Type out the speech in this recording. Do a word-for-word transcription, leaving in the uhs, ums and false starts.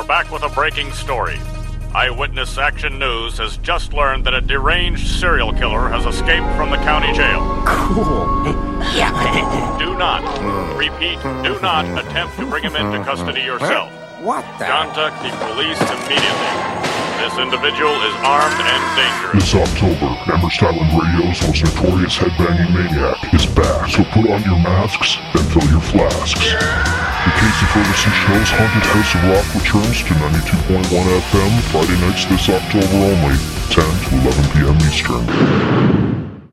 We're back with a breaking story. Eyewitness Action News has just learned that a deranged serial killer has escaped from the county jail. Cool. Yeah. Do not, repeat, do not attempt to bring him into custody yourself. What the? Contact the police immediately. This individual is armed and dangerous. This October, Amherst Island Radio's most notorious headbanging maniac is back. So put on your masks and fill your flasks. The Casey Ferguson Show's Haunted House of Rock returns to ninety-two point one F M Friday nights this October only, ten to eleven p.m. Eastern.